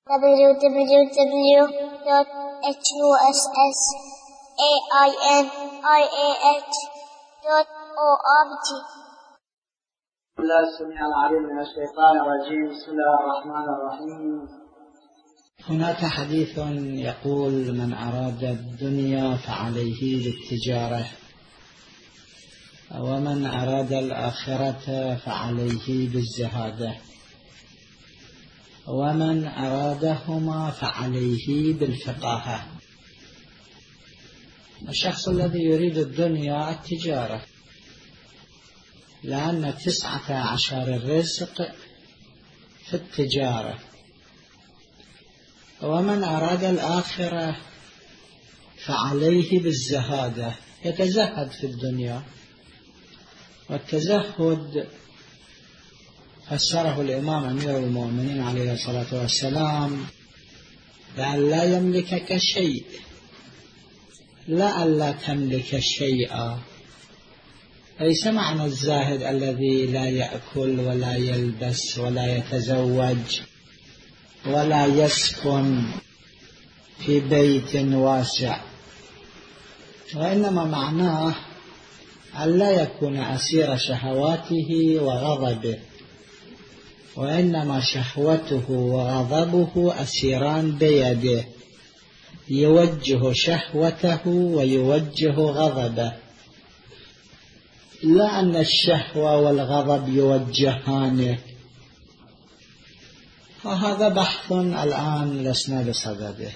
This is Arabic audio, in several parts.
www.husainiah.org. الله السميع العليم من الشيطان الرجيم. بسم الله الرحمن الرحيم. هناك حديث يقول: من أراد الدنيا فعليه بالتجارة، ومن أراد الآخرة فعليه بالزهادة، ومن أرادهما فعليه بالفقاهة. الشخص الذي يريد الدنيا التجارة، لأن 19 الرزق في التجارة. ومن أراد الآخرة فعليه بالزهادة، يتزهد في الدنيا. والتزهد فسره الإمام أمير المؤمنين عليه الصلاة والسلام بأن لا يملكك شيء، لا أن لا تملك شيئا. ليس معنى الزاهد الذي لا يأكل ولا يلبس ولا يتزوج ولا يسكن في بيت واسع، وإنما معناه أن لا يكون أسير شهواته وغضبه، وإنما شهوته وغضبه أسيران بيده، يوجه شهوته ويوجه غضبه، لا أن الشهوة والغضب يوجهانه. وهذا بحث الآن لسنا بصدده.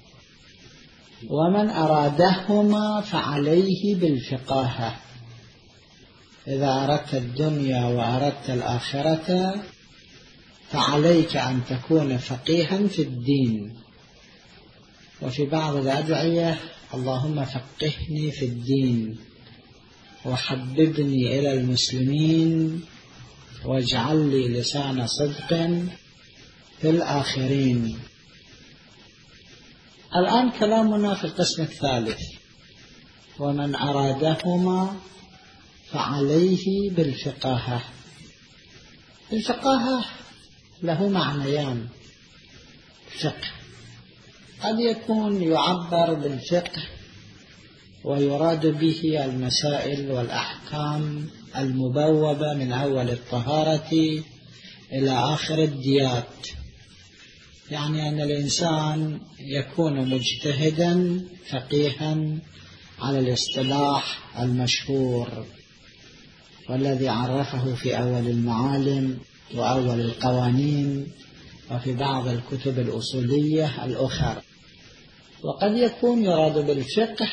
ومن أرادهما فعليه بالفقاهة. إذا أردت الدنيا وأردت الآخرة فعليك أن تكون فقيها في الدين. وفي بعض الأدعية: اللهم فقهني في الدين وحببني إلى المسلمين واجعل لي لسان صدق في الآخرين. الآن كلامنا في القسم الثالث: ومن أرادهما فعليه بالفقاهة. الفقاهة له معنيان. فقه قد يكون يعبر بالفقه ويراد به المسائل والأحكام المبوبة من أول الطهارة إلى آخر الديات، يعني أن الإنسان يكون مجتهدا فقيها على الاصطلاح المشهور والذي عرفه في أول المعالم وأول القوانين وفي بعض الكتب الأصولية الأخرى. وقد يكون يراد بالفقه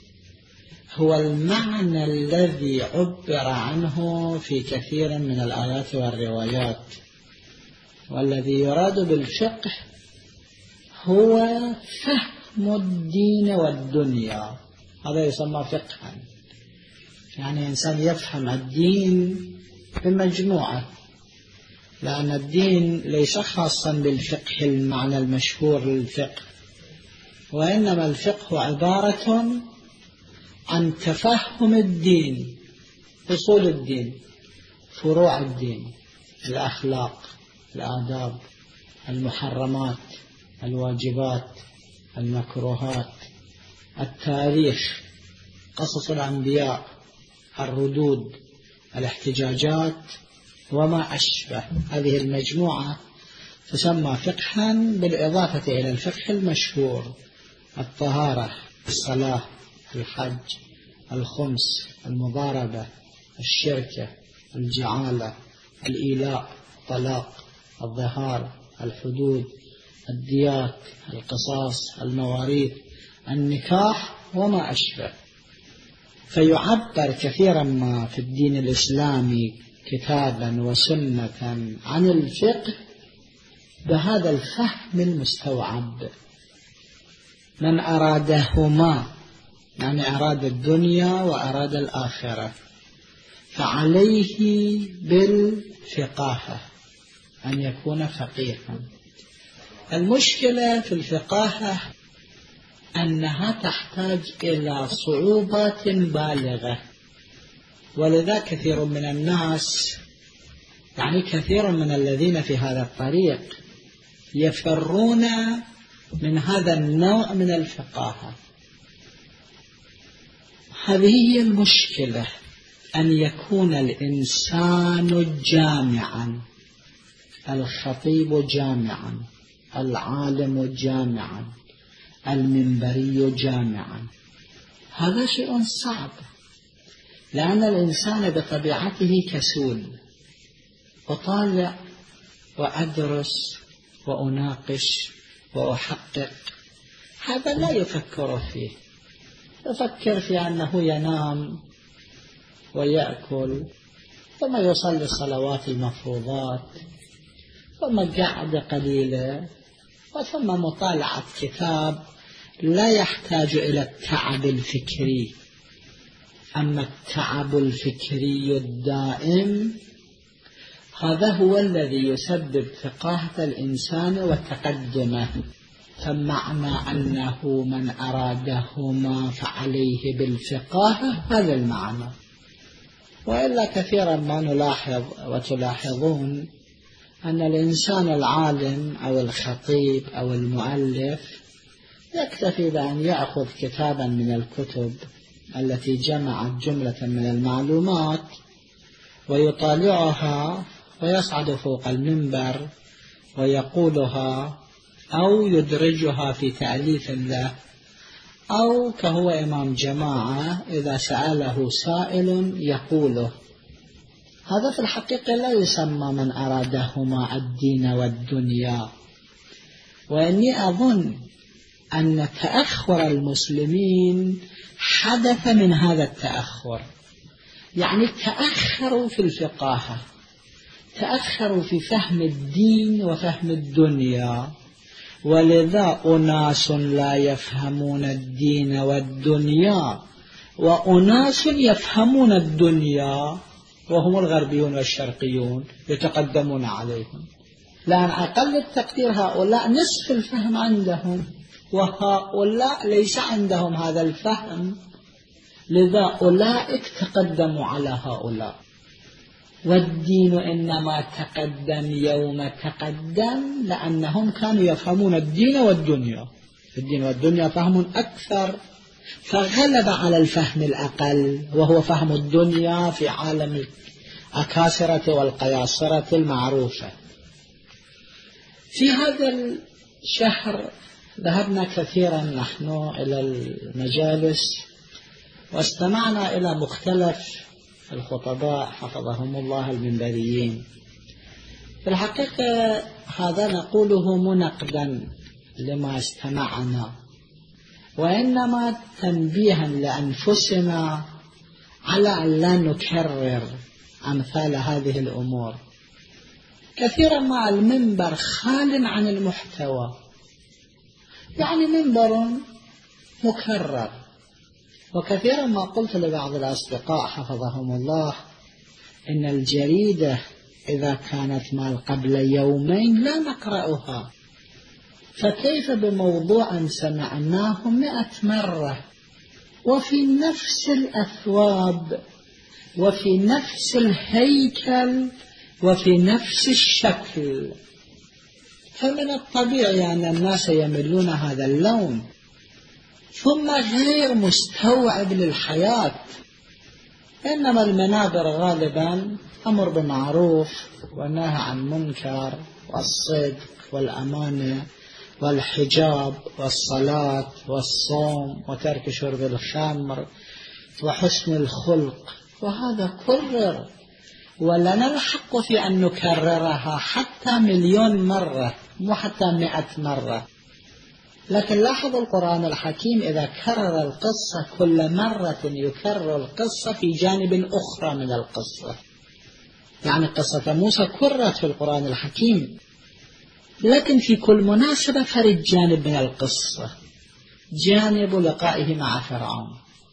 هو المعنى الذي عبر عنه في كثير من الآيات والروايات. والذي يراد بالفقه هو فهم الدين والدنيا، هذا يسمى فقها. يعني إنسان يفهم الدين بمجموعة، لأن الدين ليس خاصا بالفقه المعنى المشهور للفقه، وإنما الفقه عبارة عن تفهم الدين، أصول الدين، فروع الدين، الأخلاق، الآداب، المحرمات، الواجبات، المكروهات، التاريخ، قصص الأنبياء، الردود، الاحتجاجات وما أشبه. هذه المجموعة تسمى فقها، بالإضافة إلى الفقه المشهور: الطهارة، الصلاة، الحج، الخمس، المضاربة، الشركة، الجعالة، الإيلاء، الطلاق، الظهار، الحدود، الديات، القصاص، المواريث، النكاح وما أشبه. فيعبر كثيرا ما في الدين الإسلامي كتابا وسنة عن الفقه بهذا الفهم المستوعب. من أرادهما، يعني أراد الدنيا وأراد الآخرة، فعليه بالفقاهة، أن يكون فقيها. المشكلة في الفقاهة أنها تحتاج إلى صعوبات بالغة، ولذا كثير من الناس، يعني كثير من الذين في هذا الطريق، يفرون من هذا النوع من الفقاهة. هذه هي المشكلة، أن يكون الإنسان جامعا، الخطيب جامعا، العالم جامعا، المنبري جامعا. هذا شيء صعب، لأن الإنسان بطبيعته كسول. أطالع وأدرس وأناقش وأحقق، هذا لا يفكر فيه، يفكر في أنه ينام ويأكل ثم يصلي الصلوات المفروضات ثم قعدة قليلة وثم مطالعة كتاب لا يحتاج إلى التعب الفكري. أما التعب الفكري الدائم هذا هو الذي يسبب فقاهة الإنسان وتقدمه. فمعنى أنه من أرادهما فعليه بالفقاهة، هذا المعنى. وإلا كثيرا ما نلاحظ وتلاحظون أن الإنسان العالم أو الخطيب أو المؤلف يكتفي بأن يأخذ كتابا من الكتب التي جمعت جملة من المعلومات ويطالعها ويصعد فوق المنبر ويقولها، أو يدرجها في تأليف له، أو كهو إمام جماعة إذا سأله سائل يقوله. هذا في الحقيقة لا يسمى من أرادهما الدين والدنيا. وإني أظن أن تأخر المسلمين حدث من هذا التأخر، يعني تأخروا في الفقاهة، تأخروا في فهم الدين وفهم الدنيا، ولذا أناس لا يفهمون الدين والدنيا وأناس يفهمون الدنيا وهم الغربيون والشرقيون يتقدمون عليهم. لأن أقل التقدير هؤلاء نصف الفهم عندهم، وهؤلاء ليس عندهم هذا الفهم، لذا أولئك تقدموا على هؤلاء. والدين إنما تقدم يوم تقدم لأنهم كانوا يفهمون الدين والدنيا. الدين والدنيا فهم أكثر، فغلب على الفهم الأقل وهو فهم الدنيا في عالم الأكاسرة والقياصرة المعروفة. في هذا الشهر ذهبنا كثيرا نحن إلى المجالس واستمعنا إلى مختلف الخطباء حفظهم الله المنبريين. في الحقيقة هذا نقوله منقدا لما استمعنا، وإنما تنبيها لأنفسنا على أن لا نكرر أمثال هذه الأمور. كثيرا ما المنبر خال عن المحتوى، يعني منبر مكرر. وكثيرا ما قلت لبعض الأصدقاء حفظهم الله إن الجريدة إذا كانت مال قبل يومين لا نقرأها، فكيف بموضوع سمعناه 100 مرة وفي نفس الأثواب وفي نفس الهيكل وفي نفس الشكل؟ فمن الطبيعي أن الناس يملون هذا اللون، ثم غير مستوعب للحياة. إنما المنابر غالبا أمر بمعروف ونهى عن منكر والصدق والأمانة والحجاب والصلاة والصوم وترك شرب الخمر وحسن الخلق، وهذا كرر ولنا الحق في أن نكررها حتى 1,000,000 مرة، مو حتى 100 مرة. لكن لاحظ القرآن الحكيم إذا كرر القصة كل مرة يكرر القصة في جانب أخرى من القصة. يعني قصة موسى كررت في القرآن الحكيم، لكن في كل مناسبة فرد جانب من القصة: جانب لقائه مع فرعون،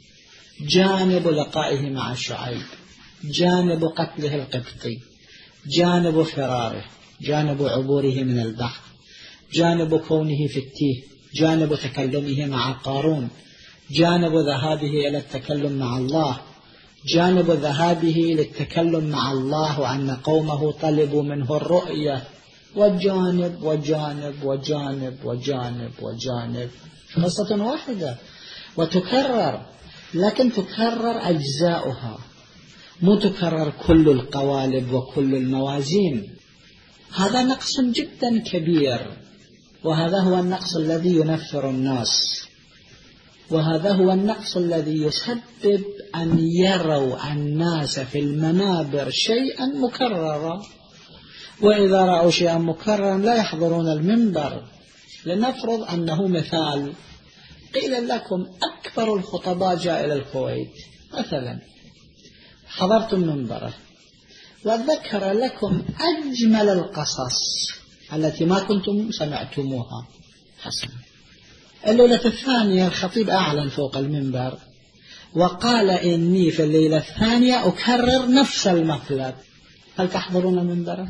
جانب لقائه مع شعيب، جانب قتله القبطي، جانب فراره، جانب عبوره من البحر، جانب كونه في التيه، جانب تكلمه مع قارون، جانب ذهابه إلى التكلم مع الله، جانب ذهابه للتكلم مع الله وأن قومه طلبوا منه الرؤية وجانب وجانب وجانب وجانب وجانب، قصة واحدة وتكرر، لكن تكرر أجزاؤها، مو تكرر كل القوالب وكل الموازين. هذا نقص جدا كبير، وهذا هو النقص الذي ينفر الناس، وهذا هو النقص الذي يسبب أن يروا الناس في المنابر شيئا مكررا، وإذا رأوا شيئا مكررا لا يحضرون المنبر. لنفرض أنه مثال، قيل لكم أكبر الخطباء جاء إلى الكويت مثلا، حضرتم منبره وذكر لكم أجمل القصص التي ما كنتم سمعتموها. حسنا، الليلة الثانية الخطيب أعلن فوق المنبر وقال إني في الليلة الثانية أكرر نفس المطلب، هل تحضرون منبره؟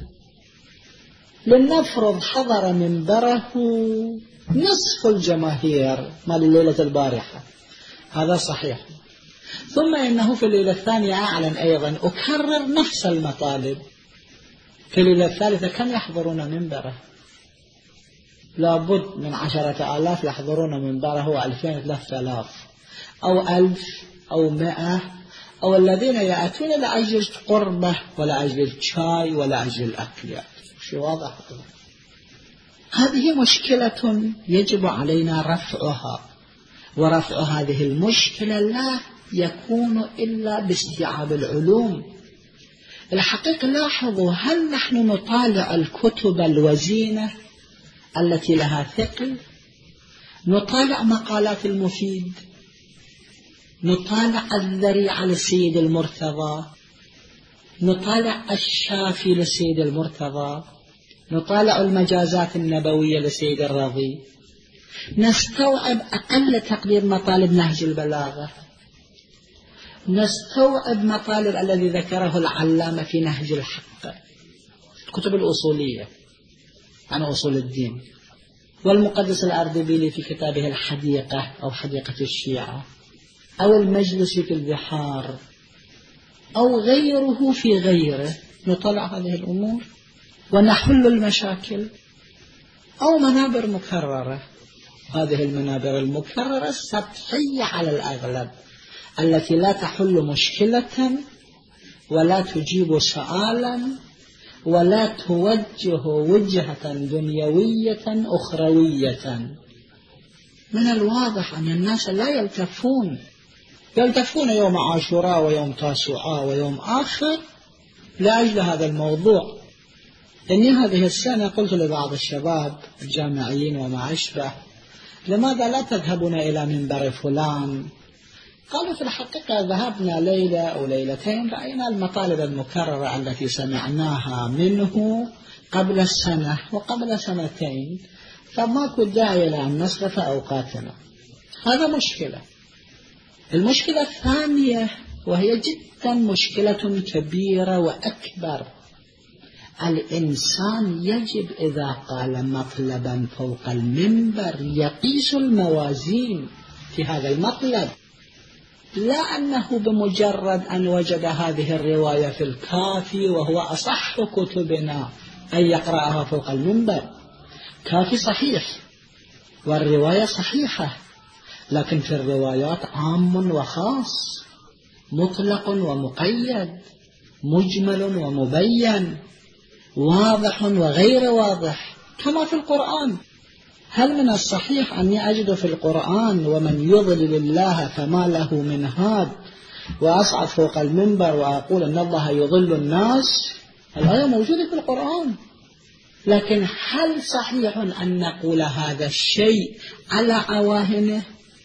لنفرض حضر منبره نصف الجماهير مال الليلة البارحة، هذا صحيح. ثم إنه في الليلة الثانية أعلن أيضا أكرر نفس المطالب، في الليلة الثالثة كم يحضرون منبره؟ لابد من 10,000 يحضرون منبره، 2000 3000 أو 1000 أو 100، أو الذين يأتون لأجل قربة ولا أجل الشاي ولا أجل الأكل. شيء واضح. هذه مشكلة يجب علينا رفعها، ورفع هذه المشكلة لا يكون إلا باستيعاب العلوم. الحقيقة لاحظوا، هل نحن نطالع الكتب الوزينة التي لها ثقل؟ نطالع مقالات المفيد، نطالع الذريعة للسيد المرتضى، نطالع الشافي للسيد المرتضى، نطالع المجازات النبوية للسيد الرضي، نستوعب أقل تقدير مطالب نهج البلاغة، نستوعب مطالب الذي ذكره العلامة في نهج الحق، الكتب الأصولية عن أصول الدين، والمقدس الأردبيلي في كتابه الحديقة أو حديقة الشيعة، أو المجلس في البحار، أو غيره في غيره. نطلع هذه الأمور ونحل المشاكل. أو منابر مكررة، هذه المنابر المكررة السطحية على الأغلب، التي لا تحل مشكلة ولا تجيب سؤالا ولا توجه وجهة دنيوية أخروية. من الواضح أن الناس لا يلتفون يوم عاشوراء ويوم تاسوعاء ويوم آخر لأجل هذا الموضوع. إني هذه السنة قلت لبعض الشباب الجامعيين وما أشبه: لماذا لا تذهبون إلى منبر فلان؟ قالوا: في الحقيقة ذهبنا ليلة أو ليلتين، رأينا المطالب المكررة التي سمعناها منه قبل السنة وقبل سنتين، فماكو داعي لأن نصرف أوقاتنا. هذا مشكلة. المشكلة الثانية، وهي جدا مشكلة كبيرة وأكبر، الإنسان يجب إذا قال مطلبا فوق المنبر يقيس الموازين في هذا المطلب، لا أنه بمجرد أن وجد هذه الرواية في الكافي وهو أصح كتبنا أن يقرأها فوق المنبر. كافي صحيح والرواية صحيحة، لكن في الروايات عام وخاص، مطلق ومقيد، مجمل ومبين، واضح وغير واضح، كما في القرآن. هل من الصحيح أني أجد في القرآن: ومن يضلل الله فما له من هاد، وأصعد فوق المنبر وأقول أن الله يضل الناس؟ الآية موجودة في القرآن، لكن هل صحيح أن نقول هذا الشيء على عواهنه،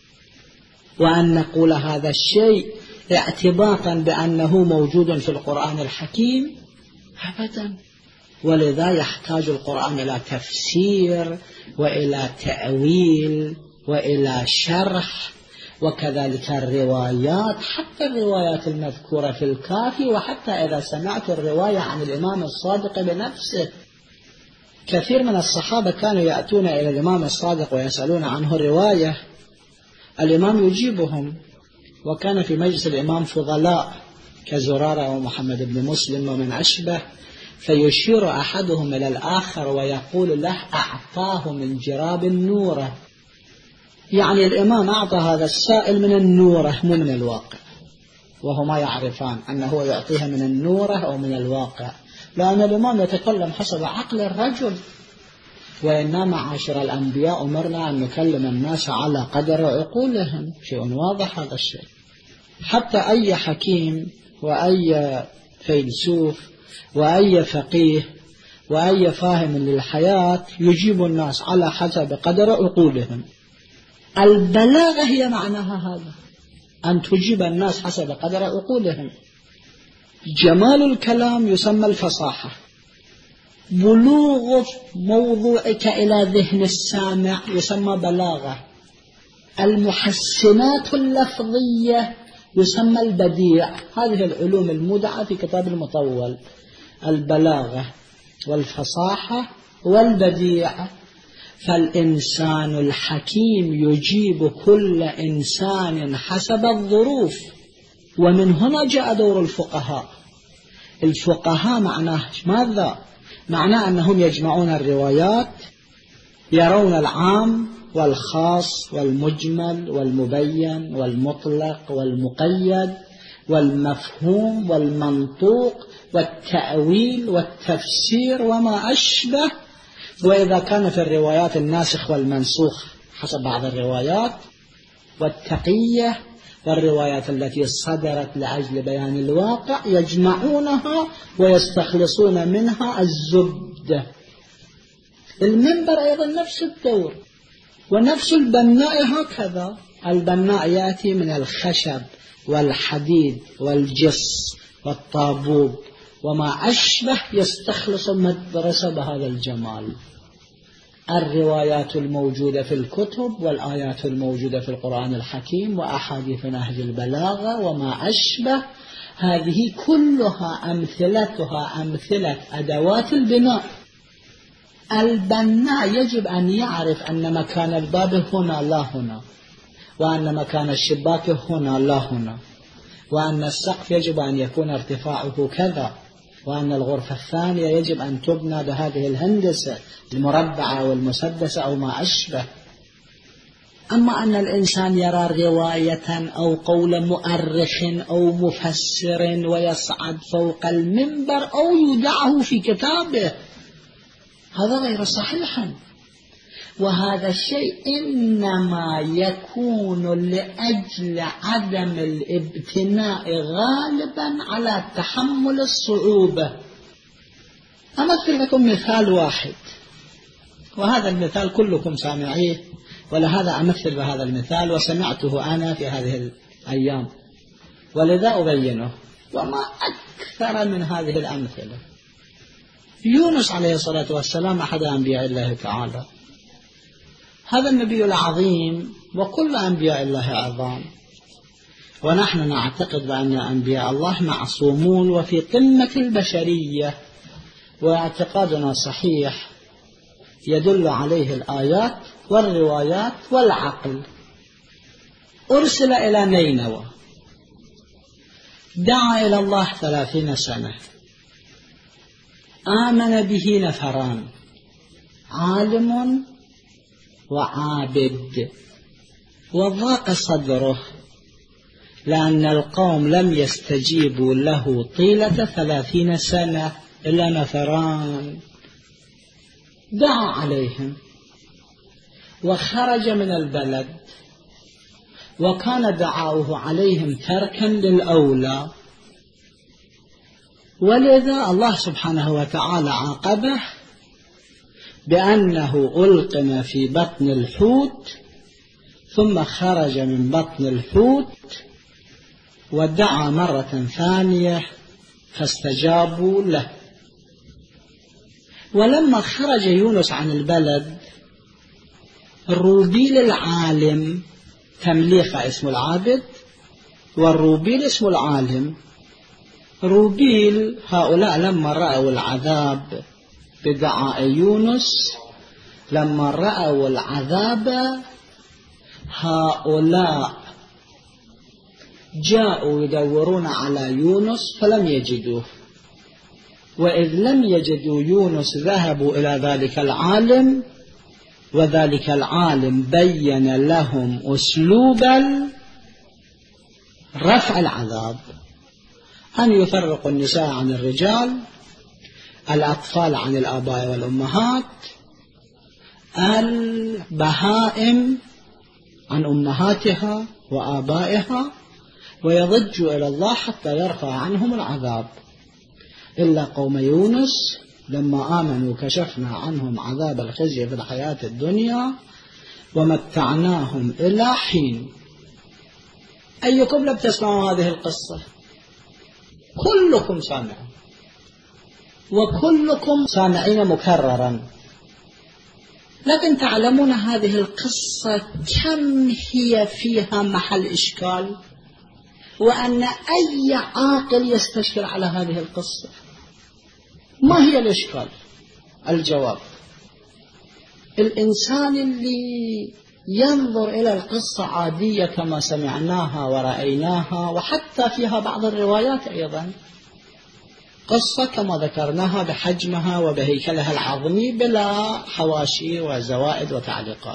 وأن نقول هذا الشيء اعتباطا بأنه موجود في القرآن الحكيم؟ أبدا. ولذا يحتاج القرآن إلى تفسير وإلى تأويل وإلى شرح، وكذلك الروايات، حتى الروايات المذكورة في الكافي، وحتى إذا سمعت الرواية عن الإمام الصادق بنفسه. كثير من الصحابة كانوا يأتون إلى الإمام الصادق ويسألون عنه الرواية، الإمام يجيبهم، وكان في مجلس الإمام فضلاء كزرارة ومحمد بن مسلم ومن أشبه، فيشير أحدهم إلى الآخر ويقول له أعطاه من جراب النورة، يعني الإمام أعطى هذا السائل من النورة مو من الواقع، وهما يعرفان أنه يعطيها من النورة أو من الواقع، لأن الإمام يتكلم حسب عقل الرجل، وإنما عاشر الأنبياء أمرنا أن نكلم الناس على قدر عقولهم، شيء واضح هذا الشيء. حتى أي حكيم وأي فيلسوف وأي فقيه وأي فاهم للحياة يجيب الناس على حسب قدر عقولهم. البلاغة هي معناها هذا، أن تجيب الناس حسب قدر عقولهم. جمال الكلام يسمى الفصاحة، بلوغ موضوعك إلى ذهن السامع يسمى بلاغة، المحسنات اللفظية يسمى البديع. هذه العلوم المودعة في كتاب المطول، البلاغة والفصاحة والبديع. فالإنسان الحكيم يجيب كل إنسان حسب الظروف، ومن هنا جاء دور الفقهاء. الفقهاء معناه ماذا؟ معناه أنهم يجمعون الروايات، يرون العام والخاص والمجمل والمبين والمطلق والمقيد والمفهوم والمنطوق والتأويل والتفسير وما أشبه، وإذا كان في الروايات الناسخ والمنسوخ حسب بعض الروايات، والتقية والروايات التي صدرت لأجل بيان الواقع، يجمعونها ويستخلصون منها الزبدة. المنبر أيضا نفس الدور، ونفس البناء هكذا. البناء يأتي من الخشب والحديد والجص والطابوب وما أشبه، يستخلص مدرسة بهذا الجمال. الروايات الموجودة في الكتب والآيات الموجودة في القرآن الحكيم وأحاديث نهج البلاغة وما أشبه، هذه كلها أمثلتها أمثلة أدوات البناء. البناء يجب أن يعرف أن مكان الباب هنا لا هنا، وأن مكان الشباك هنا لا هنا، وأن السقف يجب أن يكون ارتفاعه كذا، وأن الغرفة الثانية يجب أن تبنى بهذه الهندسة المربعة والمسدسة أو ما أشبه. أما أن الإنسان يرى رواية أو قول مؤرخ أو مفسر ويصعد فوق المنبر أو يدعه في كتابه، هذا غير صحيح. وهذا الشيء إنما يكون لأجل عدم الابتناء غالبا على تحمل الصعوبة. أمثل لكم مثال واحد، وهذا المثال كلكم سامعيه، ولهذا أمثل بهذا المثال، وسمعته أنا في هذه الأيام ولذا أبينه، وما أكثر من هذه الأمثلة. يونس عليه الصلاة والسلام أحد أنبياء الله تعالى، هذا النبي العظيم، وكل أنبياء الله عظام، ونحن نعتقد بأن أنبياء الله معصومون وفي قمة البشرية، واعتقادنا صحيح يدل عليه الآيات والروايات والعقل. أرسل إلى نينوى، دعا إلى الله 30 سنة، آمن به نفران، عالم وعابد، وضاق صدره لأن القوم لم يستجيبوا له طيلة 30 سنة إلا نفران. دعا عليهم وخرج من البلد، وكان دعاؤه عليهم تركا للأولى، ولذا الله سبحانه وتعالى عاقبه بأنه ألقم في بطن الحوت، ثم خرج من بطن الحوت ودعا مرة ثانية فاستجابوا له. ولما خرج يونس عن البلد، الروبيل العالم، تمليخة اسم العابد والروبيل اسم العالم. روبيل هؤلاء لما رأوا العذاب بدعاء يونس، لما رأوا العذاب هؤلاء جاءوا يدورون على يونس فلم يجدوه، وإذ لم يجدوا يونس ذهبوا إلى ذلك العالم، وذلك العالم بين لهم أسلوب رفع العذاب، أن يفرقوا النساء عن الرجال، الأطفال عن الآباء والأمهات، البهائم عن أمهاتها وآبائها، ويضجوا إلى الله حتى يرفع عنهم العذاب. إلا قوم يونس لما آمنوا كشفنا عنهم عذاب الخزي في الحياة الدنيا ومتعناهم إلى حين. أيكم لم تسمعوا هذه القصة؟ كلكم سامعون، وكلكم سامعين مكررا، لكن تعلمون هذه القصة كم هي فيها محل إشكال، وأن أي عاقل يستشكل على هذه القصة. ما هي الإشكال؟ الجواب: الإنسان اللي ينظر إلى القصة عادية كما سمعناها ورأيناها، وحتى فيها بعض الروايات أيضا قصة كما ذكرناها بحجمها وبهيكلها العظمي بلا حواشي وزوائد وتعليقات.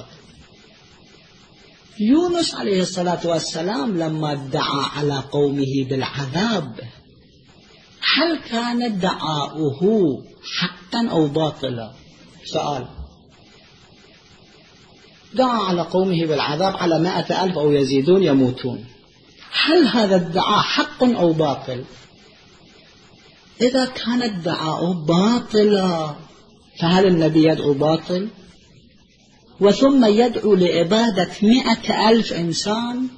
يونس عليه الصلاة والسلام لما دعا على قومه بالعذاب، هل كان دعاؤه حقا أو باطلا؟ سؤال. دعا على قومه بالعذاب على 100,000 أو يزيدون يموتون، هل هذا الدعاء حق أو باطل؟ إذا كان الدعاء باطلا فهل النبي يدعو باطل؟ وثم يدعو لعبادة 100,000 إنسان؟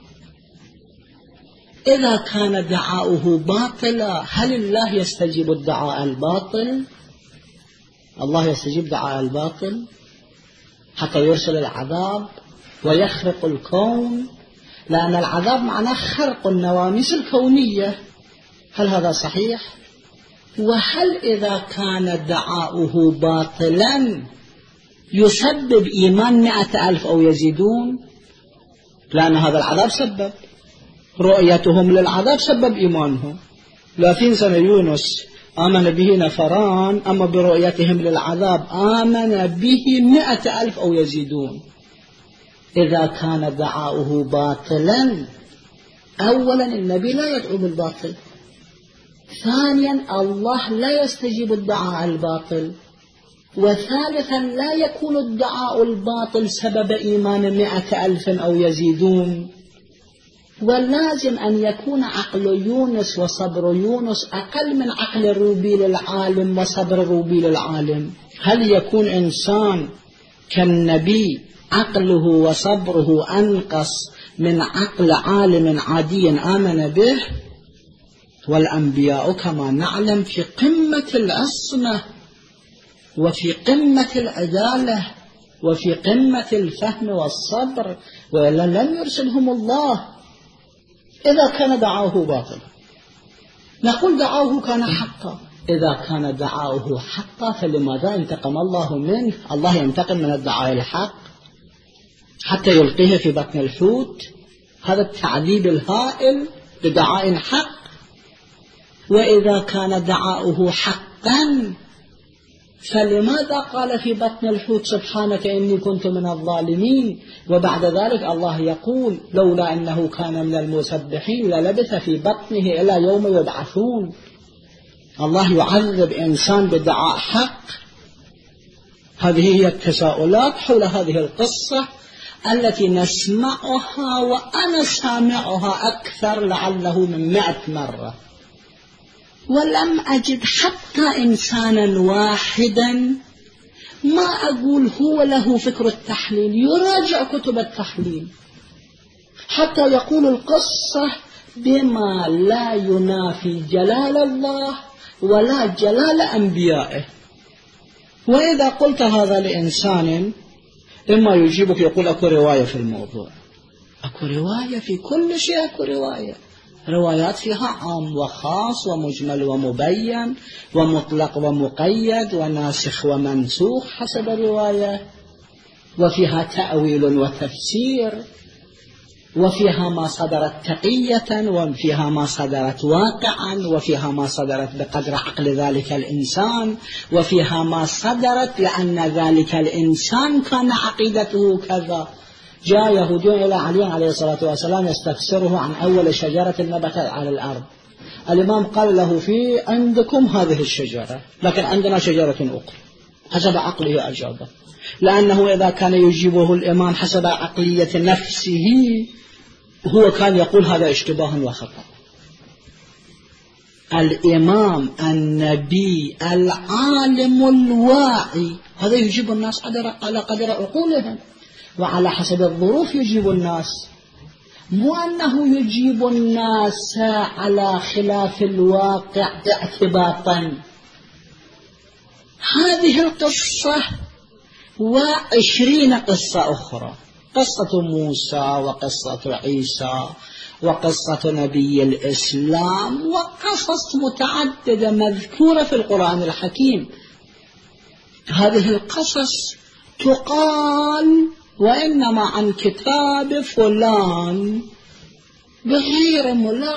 إذا كان دعاؤه باطلا هل الله يستجيب الدعاء الباطل؟ الله يستجيب دعاء الباطل حتى يرسل العذاب ويخرق الكون، لأن العذاب معناه خرق النواميس الكونية. هل هذا صحيح؟ وهل إذا كان دعاؤه باطلا يسبب إيمان 100,000 أو يزيدون؟ لأن هذا العذاب سبب، رؤيتهم للعذاب سبب إيمانهم. 30 سنة يونس آمن به نفران، أما برؤيتهم للعذاب آمن به 100,000 أو يزيدون. إذا كان دعاؤه باطلا، أولا النبي لا يدعو بالباطل، ثانيا الله لا يستجيب الدعاء الباطل، وثالثا لا يكون الدعاء الباطل سبب إيمان 100,000 أو يزيدون. ولازم أن يكون عقل يونس وصبر يونس أقل من عقل الروبيل العالم وصبر الروبيل العالم. هل يكون إنسان كالنبي عقله وصبره أنقص من عقل عالم عادي آمن به؟ والأنبياء كما نعلم في قمة العصمة وفي قمة العدالة وفي قمة الفهم والصبر، وإلا لم يرسلهم الله. إذا كان دعاؤه باطل نقول دعاؤه كان حقا. إذا كان دعاؤه حقا فلماذا انتقم الله منه؟ الله ينتقم من الدعاء الحق حتى يلقيه في بطن الحوت، هذا التعذيب الهائل بدعاء حق. وإذا كان دعاؤه حقا فلماذا قال في بطن الحوت سبحانك إني كنت من الظالمين؟ وبعد ذلك الله يقول لولا أنه كان من المسبحين للبث في بطنه إلى يوم يبعثون. الله يعذب إنسان بدعاء حق. هذه هي التساؤلات حول هذه القصة التي نسمعها، وأنا سامعها أكثر لعله من 100 مرة، ولم أجد حتى إنسانا واحدا ما أقول هو له فكر التحليل يراجع كتب التحليل حتى يقول القصة بما لا ينافي جلال الله ولا جلال أنبيائه. وإذا قلت هذا لإنسان إما يجيبك يقول أكو رواية في الموضوع، أكو رواية في كل شيء، أكو روايات فيها عام وخاص ومجمل ومبين ومطلق ومقيد وناسخ ومنسوخ حسب الرواية، وفيها تأويل وتفسير، وفيها ما صدرت تقية، وفيها ما صدرت واقعا، وفيها ما صدرت بقدر عقل ذلك الإنسان، وفيها ما صدرت لأن ذلك الإنسان كان عقيدته كذا. جاء يهودي إلى علي عليه الصلاة والسلام يستفسره عن أول شجرة نبتت على الأرض. الإمام قال له: في عندكم هذه الشجرة، لكن عندنا شجرة أخرى. حسب عقله أجابه، لأنه إذا كان يجيبه الإمام حسب عقلية نفسه هو كان يقول هذا اشتباه وخطأ. الإمام النبي العالم الواعي هذا يجيب الناس على قدر عقولهم وعلى حسب الظروف يجيب الناس، مو أنه يجيب الناس على خلاف الواقع اعتباطا. هذه القصة 20 قصة أخرى، قصة موسى وقصة عيسى وقصة نبي الإسلام وقصص متعددة مذكورة في القرآن الحكيم. هذه القصص تقال وإنما عن كتاب فلان بغير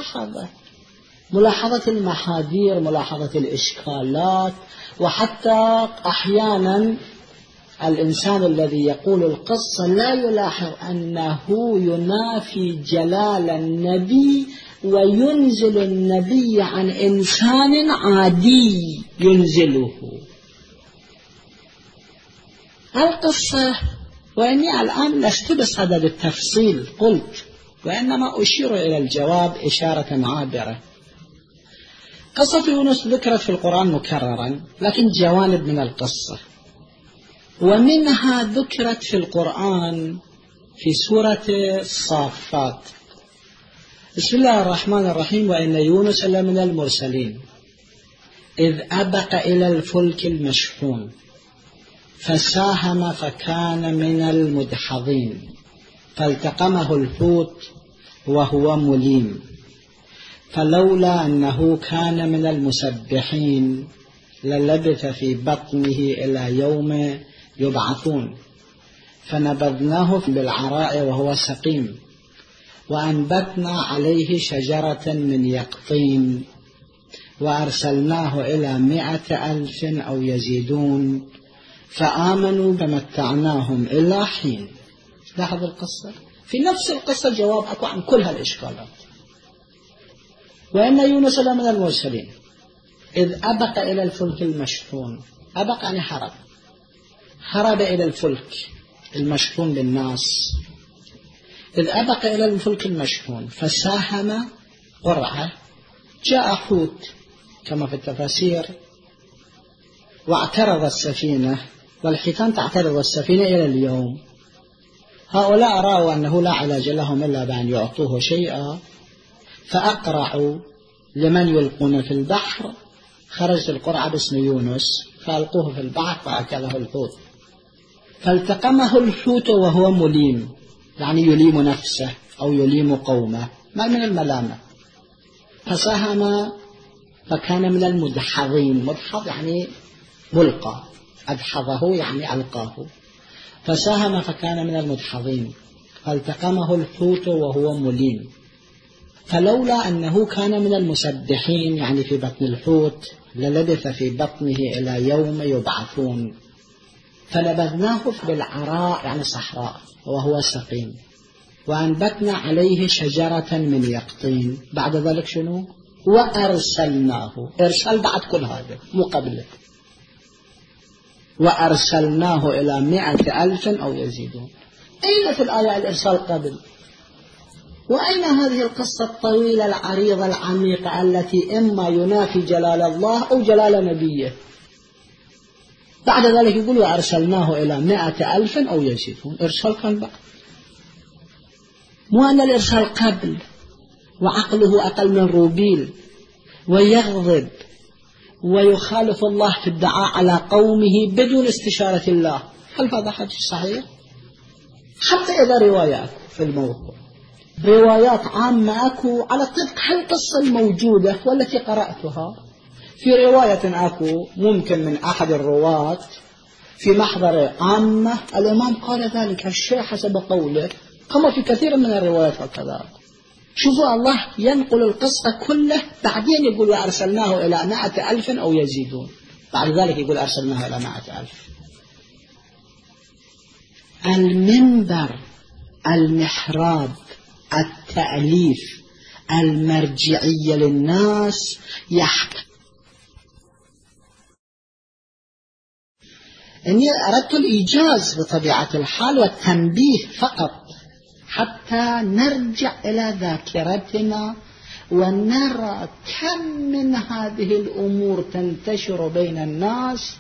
ملاحظة المحاذير، ملاحظة الإشكالات، وحتى أحيانا الإنسان الذي يقول القصة لا يلاحظ أنه ينافي جلال النبي وينزل النبي عن إنسان عادي ينزله. القصة، وإني الآن لست بصدد التفصيل قلت، وإنما أشير إلى الجواب إشارة عابرة. قصة يونس ذكرت في القرآن مكررا، لكن جوانب من القصة، ومنها ذكرت في القرآن في سورة الصافات. بسم الله الرحمن الرحيم: وإن يونس لمن المرسلين إذ أبق إلى الفلك المشحون فساهم فكان من المدحضين فالتقمه الحوت وهو مليم فلولا أنه كان من المسبحين للبث في بطنه إلى يوم يبعثون فنبذناه بالعراء وهو سقيم وأنبتنا عليه شجرة من يقطين وأرسلناه إلى 100,000 أو يزيدون فآمنوا فمتعناهم إلى حين. لاحظ القصة، في نفس القصة جواب أكو عن كل هالإشكالات. وإن يونس لمن المرسلين إذ أبق إلى الفلك المشحون. أبق يعني هرب إلى الفلك المشحون بالناس. إذ أبق إلى الفلك المشحون فساهم قرعة، جاء حوت كما في التفاسير واعترض السفينة، والحيتان تعترض السفينة إلى اليوم. هؤلاء رأوا أنه لا علاج لهم إلا بأن يعطوه شيئا فأقرعوا لمن يلقون في البحر. خرجت القرعة باسم يونس فألقوه في البحر فأكله الحوت فالتقمه الحوت وهو مليم، يعني يليم نفسه أو يليم قومه، ما من الملامة. فساهم فكان من المدحضين. مدحض يعني ملقى، أدحضه يعني ألقاه. فساهم فكان من المدحضين فالتقمه الحوت وهو مليم فلولا أنه كان من المسبحين يعني في بطن الحوت للبث في بطنه إلى يوم يبعثون فنبذناه بالعراء يعني صحراء وهو سقيم وأنبتنا عليه شجرة من يقطين. بعد ذلك شنو؟ وأرسلناه. إرسال بعد كل هذا مو قبله. وأرسلناه إلى 100,000 أو يزيدون. أين في الآية الإرسال قبل؟ وأين هذه القصة الطويلة العريضة العميقة التي إما ينافي جلال الله أو جلال نبيه؟ بعد ذلك يقول وأرسلناه إلى 100,000 أو يزيدون. إرسال كان بعد، مو أن الإرسال قبل وعقله أقل من روبيل ويغضب ويخالف الله في الدعاء على قومه بدون استشارة الله. هل هذا حديث صحيح؟ حتى إذا روايات في الموضوع روايات عامة أكو على طبق القصة الموجودة والتي قرأتها. في رواية أكو ممكن من أحد الرواة في محضر عامة الإمام قال ذلك الشيء حسب قوله كما في كثير من الروايات وكذا. شوفوا الله ينقل القصة كله، بعدين يقول وأرسلناه إلى 100,000 أو يزيدون، بعد ذلك يقول أرسلناه إلى 100,000. المنبر، المحراب، التأليف، المرجعية للناس إني أردت الإيجاز بطبيعة الحال والتنبيه فقط حتى نرجع إلى ذاكرتنا ونرى كم من هذه الأمور تنتشر بين الناس.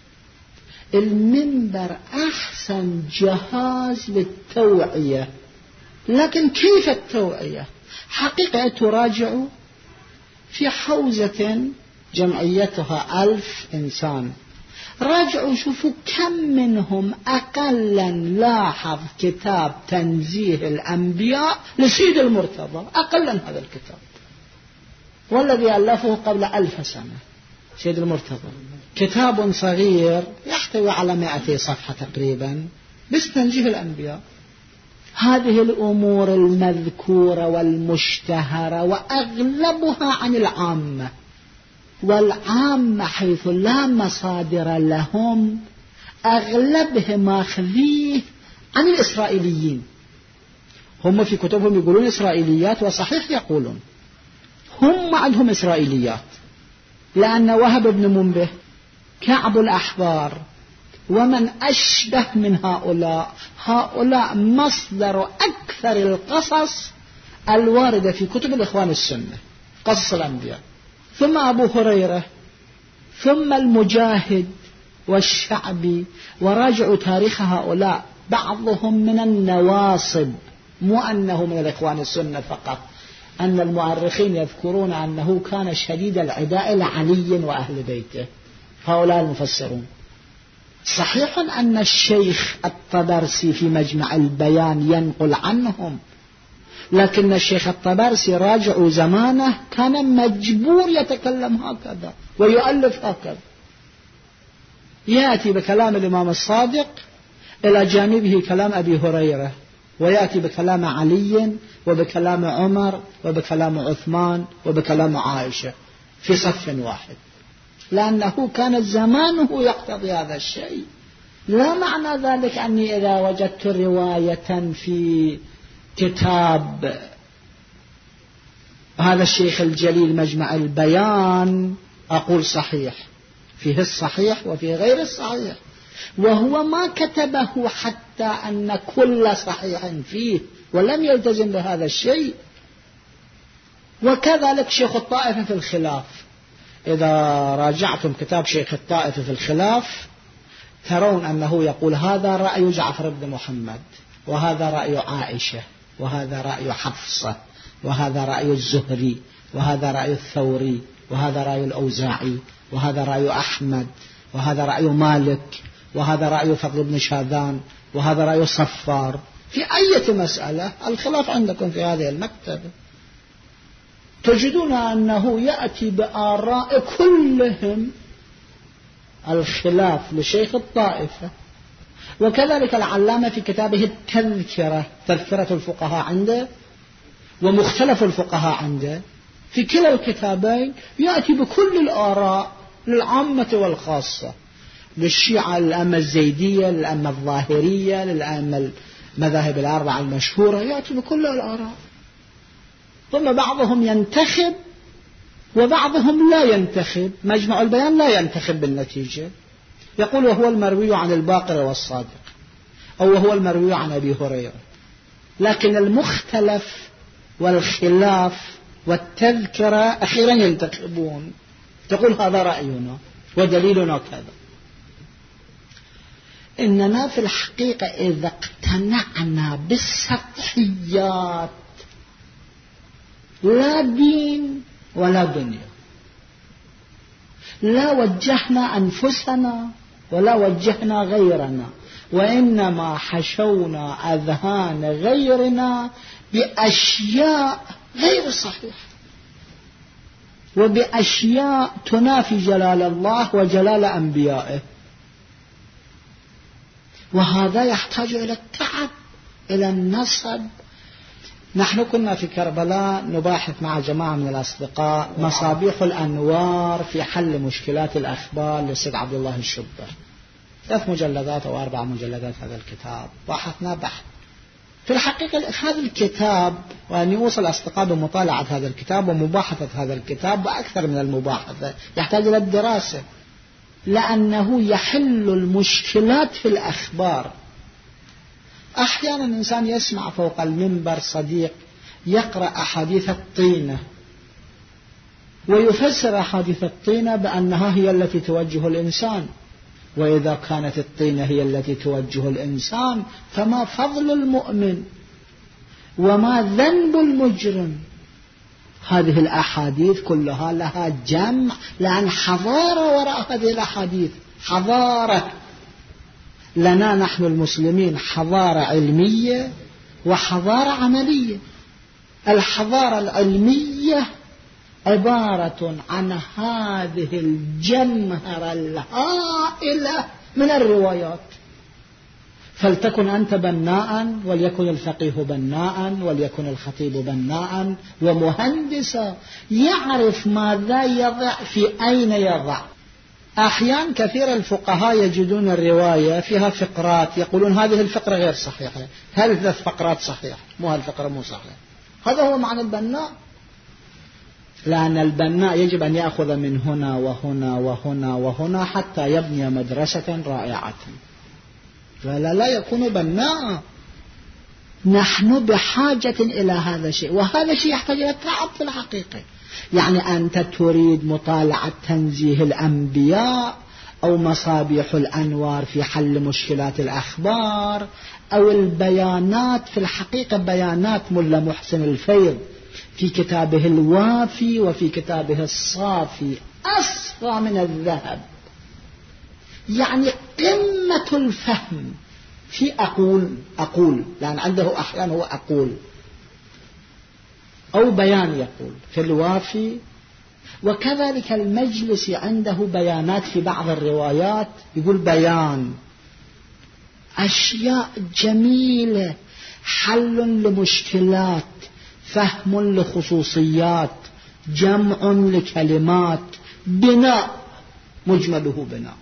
المنبر أحسن جهاز للتوعية، لكن كيف التوعية؟ حقيقة تراجعوا في حوزة جمعيتها 1000 إنسان، راجعوا شوفوا كم منهم أقلا لاحظ كتاب تنزيه الأنبياء لسيد المرتضى، أقلا هذا الكتاب، والذي ألفه قبل 1000 سنة سيد المرتضى، كتاب صغير يحتوي على 200 صفحة تقريبا بس تنزيه الأنبياء. هذه الأمور المذكورة والمشتهرة وأغلبها عن العامة، والعامة حيث لا مصادر لهم أغلبهم أخذيه عن الإسرائيليين. هم في كتبهم يقولون إسرائيليات، وصحيح يقولون هم عندهم إسرائيليات، لأن وهب بن منبه، كعب الأحبار، ومن أشبه من هؤلاء مصدر أكثر القصص الواردة في كتب الإخوان السنة، قصص الأنبياء، ثم أبو هريرة، ثم المجاهد والشعبي. وراجعوا تاريخ هؤلاء، بعضهم من النواصب، مو أنه من الإخوان السنة فقط، أن المؤرخين يذكرون أنه كان شديد العداء لعلي وأهل بيته، هؤلاء المفسرون. صحيح أن الشيخ الطبرسي في مجمع البيان ينقل عنهم، لكن الشيخ الطبرسي راجع زمانه كان مجبور يتكلم هكذا ويؤلف هكذا، يأتي بكلام الإمام الصادق، إلى جانبه كلام أبي هريرة، ويأتي بكلام علي وبكلام عمر وبكلام عثمان وبكلام عائشة في صف واحد، لأنه كان زمانه يقتضي هذا الشيء. لا معنى ذلك أني إذا وجدت رواية في كتاب هذا الشيخ الجليل مجمع البيان أقول صحيح، فيه الصحيح وفيه غير الصحيح، وهو ما كتبه حتى أن كل صحيح فيه، ولم يلتزم بهذا الشيء. وكذلك شيخ الطائفة في الخلاف، إذا راجعتم كتاب شيخ الطائفة في الخلاف ترون أنه يقول هذا رأي جعفر بن محمد، وهذا رأي عائشة، وهذا رأي حفصة، وهذا رأي الزهري، وهذا رأي الثوري، وهذا رأي الأوزاعي، وهذا رأي أحمد، وهذا رأي مالك، وهذا رأي فضل بن شاذان، وهذا رأي صفار. في أي مسألة الخلاف عندكم في هذه المكتبة تجدون أنه يأتي بآراء كلهم الخلاف لشيخ الطائفة. وكذلك العلامة في كتابه التذكرة، تذكرة الفقهاء عنده ومختلف الفقهاء عنده، في كلا الكتابين يأتي بكل الآراء للعامة والخاصة، للشيعة، للأئمة الزيدية، للأئمة الظاهرية، للأئمة المذاهب الأربعة المشهورة، يأتي بكل الآراء. ثم بعضهم ينتخب وبعضهم لا ينتخب. مجمع البيان لا ينتخب بالنتيجة، يقول وهو المروي عن الباقر والصادق، أو وهو المروي عن أبي هريرة. لكن المختلف والخلاف والتذكرة أخيرا ينتخبون، تقول هذا رأينا ودليلنا كذا. إننا في الحقيقة إذا اقتنعنا بالسطحيات لا دين ولا دنيا، لا وجهنا أنفسنا ولا وجهنا غيرنا، وإنما حشونا أذهان غيرنا بأشياء غير صحيحة وبأشياء تنافي جلال الله وجلال أنبيائه. وهذا يحتاج إلى التعب إلى النصب. نحن كنا في كربلاء نباحث مع جماعة من الأصدقاء مصابيح الأنوار في حل مشكلات الأخبار للسيد عبد الله الشبر، 3 مجلدات أو 4 مجلدات هذا الكتاب. بحثنا بحث في الحقيقة هذا الكتاب، وأن يوصل الأصدقاء بمطالعة هذا الكتاب ومباحثة هذا الكتاب وأكثر من المباحثة، يحتاج إلى الدراسة، لأنه يحل المشكلات في الأخبار. أحيانا الإنسان يسمع فوق المنبر صديق يقرأ أحاديث الطينة ويفسر أحاديث الطينة بأنها هي التي توجه الإنسان، وإذا كانت الطينة هي التي توجه الإنسان فما فضل المؤمن وما ذنب المجرم؟ هذه الأحاديث كلها لها جمع، لأن حضارة وراء هذه الأحاديث، حضارة. لنا نحن المسلمين حضارة علمية وحضارة عملية. الحضارة العلمية عبارة عن هذه الجمهرة الهائلة من الروايات، فلتكن أنت بناء وليكن الفقيه بناء وليكن الخطيب بناء ومهندسا، يعرف ماذا يضع في أين يضع. أحيان كثير الفقهاء يجدون الرواية فيها فقرات، يقولون هذه الفقرة غير صحيحة، هذه 3 فقرات صحيح، مو هالفقرة مو صحيح. هذا هو معنى البناء، لأن البناء يجب أن يأخذ من هنا وهنا وهنا وهنا حتى يبني مدرسة رائعة، ولا لا يكون بناء. نحن بحاجة إلى هذا الشيء، وهذا الشيء يحتاج إلى تعب في الحقيقة. يعني أنت تريد مطالعة تنزيه الأنبياء أو مصابيح الأنوار في حل مشكلات الأخبار أو البيانات، في الحقيقة بيانات ملا محسن الفيض في كتابه الوافي وفي كتابه الصافي أصفى من الذهب، يعني قمة الفهم في أقول لأن عنده أحيانا هو أقول أو بيان يقول في الوافي. وكذلك المجلس عنده بيانات في بعض الروايات، يقول بيان أشياء جميلة، حل لمشكلات، فهم لخصوصيات، جمع لكلمات، بناء مجمله بناء.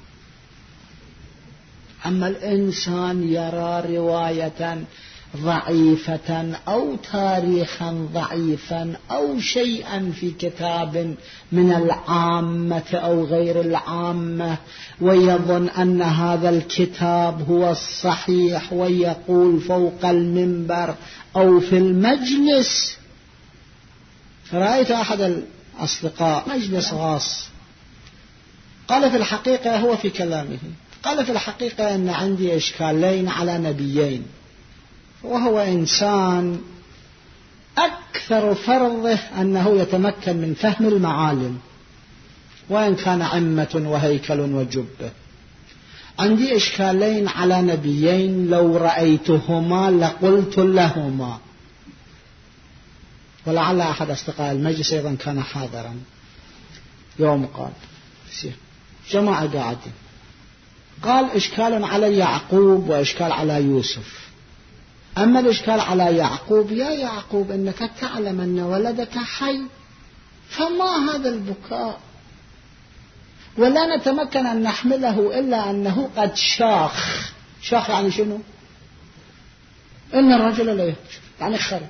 أما الإنسان يرى رواية ضعيفة أو تاريخا ضعيفا أو شيئا في كتاب من العامة أو غير العامة ويظن أن هذا الكتاب هو الصحيح، ويقول فوق المنبر أو في المجلس. رأيت أحد الأصدقاء مجلس خاص قال في الحقيقة، هو في كلامه قال في الحقيقة أن عندي إشكالين على نبيين، وهو إنسان أكثر فرضه أنه يتمكن من فهم المعالم وإن كان عمة وهيكل وجبة. عندي إشكالين على نبيين لو رأيتهما لقلت لهما. ولعل أحد أصدقاء المجلس أيضا كان حاضرا يوم قال جماعة قاعدين، قال إشكال على يعقوب وإشكال على يوسف. أما الإشكال على يعقوب، يا يعقوب إنك تعلم أن ولدك حي، فما هذا البكاء؟ ولا نتمكن أن نحمله إلا أنه قد شاخ. شاخ يعني شنو؟ إن الرجل لا يهجر، يعني خرب.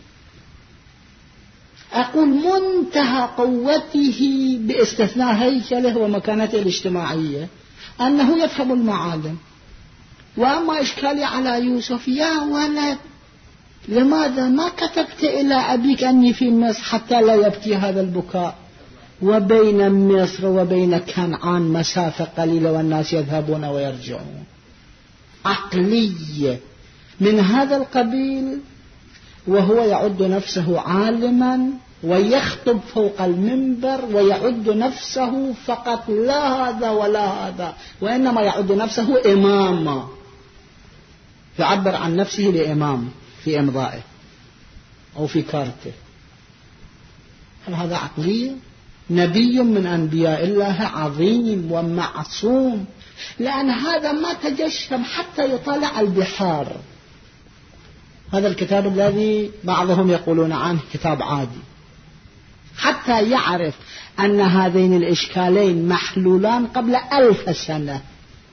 أقول منتهى قوته باستثناء هيكله ومكانته الاجتماعية أنه يفهم المعالم. وأما إشكالي على يوسف، يا ولد لماذا ما كتبت إلى أبيك أني في مصر حتى لا يبكي هذا البكاء، وبين مصر وبين كنعان مسافة قليلة والناس يذهبون ويرجعون. عقلية من هذا القبيل، وهو يعد نفسه عالما ويخطب فوق المنبر ويعد نفسه فقط لا هذا ولا هذا، وإنما يعد نفسه إماما، يعبر عن نفسه لإمام في إمضائه أو في كارته. هل هذا عقلية؟ نبي من أنبياء الله عظيم ومعصوم، لأن هذا ما تجشم حتى يطالع البحار. هذا الكتاب الذي بعضهم يقولون عنه كتاب عادي، حتى يعرف أن هذين الإشكالين محلولان قبل 1000 سنة.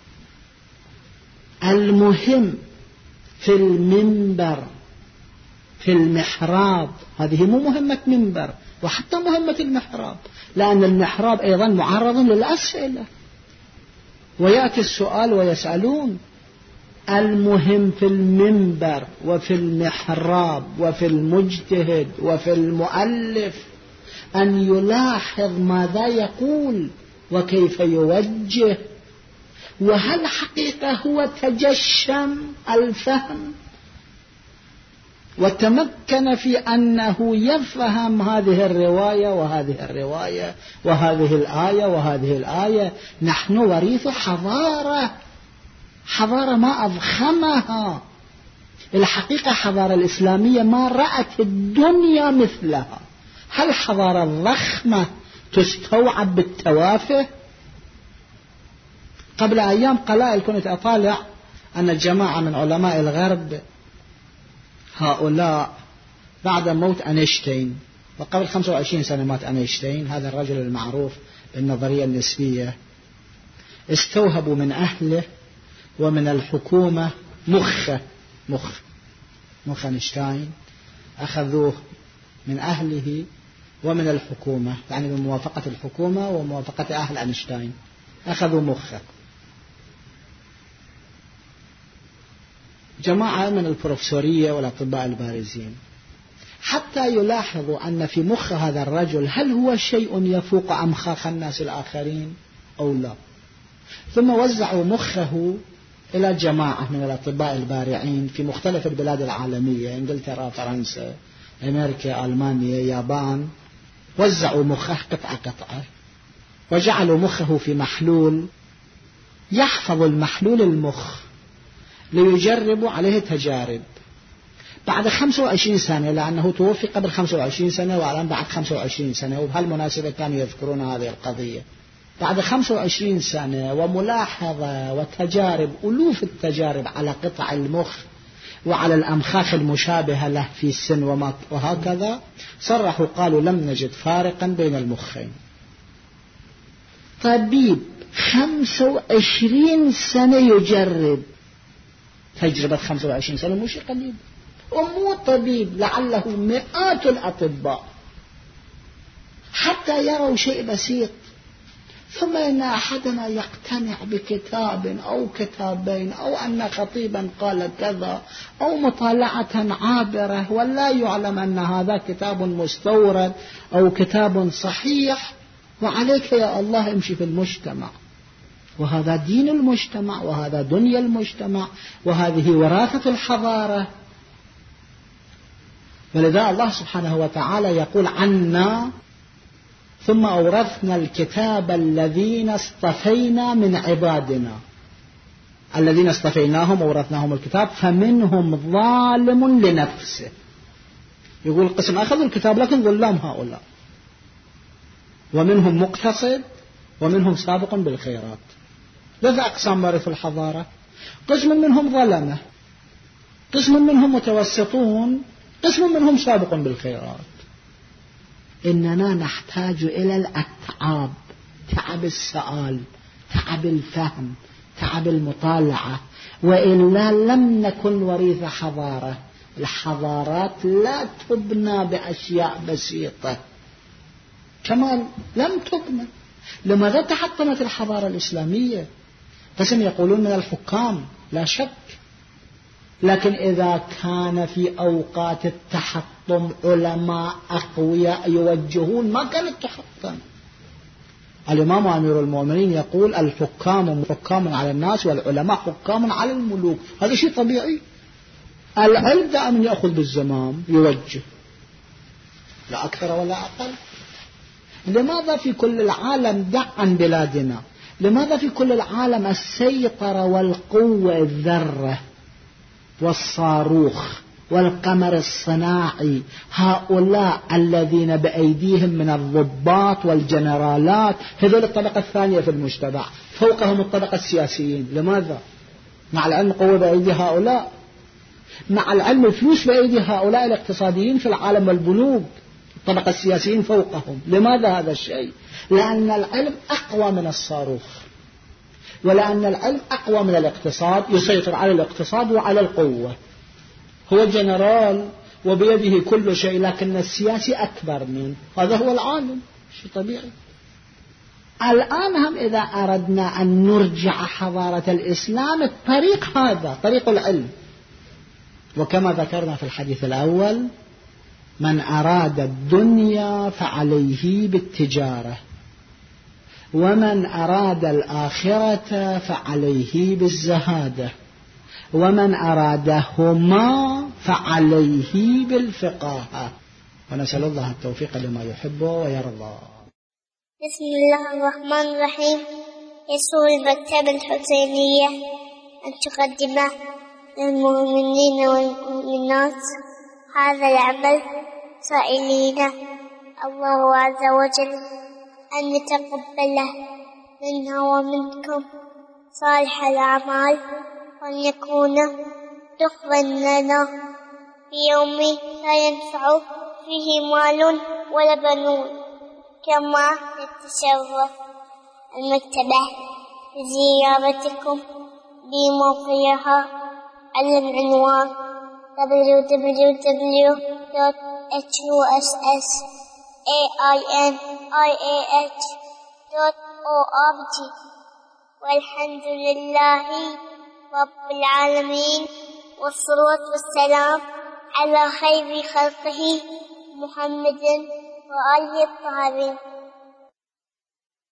المهم في المنبر، في المحراب، هذه مو مهمة منبر وحتى مهمة المحراب، لأن المحراب أيضا معرض للأسئلة ويأتي السؤال ويسألون. المهم في المنبر وفي المحراب وفي المجتهد وفي المؤلف أن يلاحظ ماذا يقول وكيف يوجه، وهل حقيقة هو تجشم الفهم وتمكن في أنه يفهم هذه الرواية وهذه الرواية وهذه الآية وهذه الآية. نحن وريث حضارة ما أضخمها. الحقيقة حضارة الإسلامية ما رأت الدنيا مثلها. هل حضارة ضخمة تستوعب بالتوافه؟ قبل أيام قلائل كنت أطالع أن الجماعة من علماء الغرب هؤلاء بعد موت أينشتاين، وقبل 25 سنة مات أينشتاين هذا الرجل المعروف بالنظرية النسبية، استوهبوا من أهله ومن الحكومة مخ أينشتاين، أخذوه من أهله ومن الحكومة، يعني بموافقة الحكومة وموافقة أهل أينشتاين أخذوا مخه. جماعة من البروفيسورية والأطباء البارزين حتى يلاحظوا أن في مخ هذا الرجل هل هو شيء يفوق أمخاخ الناس الآخرين أو لا. ثم وزعوا مخه إلى جماعة من الأطباء البارعين في مختلف البلاد العالمية، إنجلترا، فرنسا، أمريكا، ألمانيا، يابان. وزعوا مخه قطعة وجعلوا مخه في محلول يحفظ المحلول المخ ليجربوا عليه تجارب. بعد 25 سنة، لأنه توفي قبل 25 سنة والآن بعد 25 سنة، وبهالمناسبة كانوا يذكرون هذه القضية، بعد 25 سنة وملاحظة وتجارب، ألوف التجارب على قطع المخ وعلى الأمخاخ المشابهة له في السن وهكذا، صرحوا قالوا لم نجد فارقا بين المخين. طبيب 25 سنة يجرب، تجربة 25 سنة مش قليل، ومو طبيب، لعله مئات الأطباء حتى يروا شيء بسيط، ثم إن أحدنا يقتنع بكتاب أو كتابين أو أن خطيبا قال كذا أو مطالعة عابرة، ولا يعلم أن هذا كتاب مستورد أو كتاب صحيح، وعليك يا الله امشي في المجتمع، وهذا دين المجتمع وهذا دنيا المجتمع وهذه وراثة الحضارة. ولذا الله سبحانه وتعالى يقول عنا ثم أورثنا الكتاب الذين اصطفينا من عبادنا، الذين اصطفيناهم وورثناهم الكتاب فمنهم ظالم لنفسه. يقول القسم أخذوا الكتاب لكن ظلام هؤلاء، ومنهم مقتصد ومنهم سابق بالخيرات. 3 أقسام ورثوا الحضارة، قسم منهم ظلمة، قسم منهم متوسطون، قسم منهم سابق بالخيرات. إننا نحتاج إلى الأتعاب، تعب السؤال، تعب الفهم، تعب المطالعة، وإلا لم نكن وريث حضارة. الحضارات لا تبنى بأشياء بسيطة، كمان لم تبنى. لماذا تحطمت الحضارة الإسلامية؟ قسم يقولون من الحكام، لا شك، لكن إذا كان في أوقات التحطم علماء أقوياء يوجهون ما كانت تحطم. الإمام أمير المؤمنين يقول الحكام حكام على الناس والعلماء حكام على الملوك. هذا شيء طبيعي. العلم دائما يأخذ بالزمام يوجه، لا أكثر ولا أقل. لماذا في كل العالم دع عن بلادنا؟ لماذا في كل العالم السيطرة والقوة الذرة والصاروخ والقمر الصناعي؟ هؤلاء الذين بأيديهم من الضباط والجنرالات، هذول الطبقة الثانية في المجتمع، فوقهم الطبقة السياسيين. لماذا؟ مع العلم قوة بأيدي هؤلاء. مع العلم الفلوس بأيدي هؤلاء الاقتصاديين في العالم والبنوك، الطبقة السياسيين فوقهم. لماذا هذا الشيء؟ لأن العلم أقوى من الصاروخ، ولأن العلم أقوى من الاقتصاد، يسيطر على الاقتصاد وعلى القوة. هو جنرال وبيده كل شيء، لكن السياسي أكبر منه. هذا هو العالم، شيء طبيعي. الآن هم إذا أردنا أن نرجع حضارة الإسلام، الطريق هذا طريق العلم. وكما ذكرنا في الحديث الأول: من أراد الدنيا فعليه بالتجارة، ومن أراد الآخرة فعليه بالزهادة، ومن أرادهما فعليه بالفقاهة. ونسأل الله التوفيق لما يحبه ويرضى. بسم الله الرحمن الرحيم. يسر المكتبة الحسينية أن تقدم للمؤمنين والمؤمنات هذا العمل، سائلين الله عز وجل أن يتقبله منا ومنكم صالح الأعمال، وأن يكون دخلا لنا في يوم لا ينفع فيه مال ولا بنون. كما نتشرف المكتبة بزيارتكم بموقعها على العنوان www.hussainih.org. والحمد لله رب العالمين، والصلاة والسلام على خير خلقه محمد وآله الطاهرين.